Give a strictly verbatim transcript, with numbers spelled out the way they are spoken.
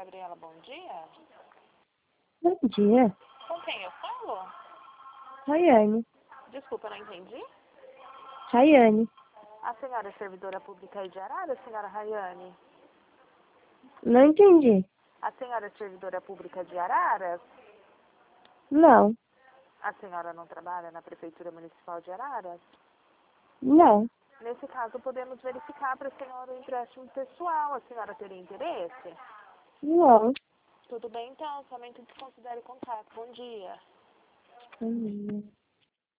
Gabriela, bom dia. Bom dia. Com quem eu falo? Rayane. Desculpa, não entendi. Rayane. A senhora é servidora pública aí de Araras, senhora Rayane? Não entendi. A senhora é servidora pública de Araras? Não. A senhora não trabalha na Prefeitura Municipal de Araras? Não. Nesse caso, podemos verificar para a senhora o empréstimo pessoal. A senhora teria interesse? Não. Tudo bem, então. Somente desconsidere o contato. Bom dia. Bom dia.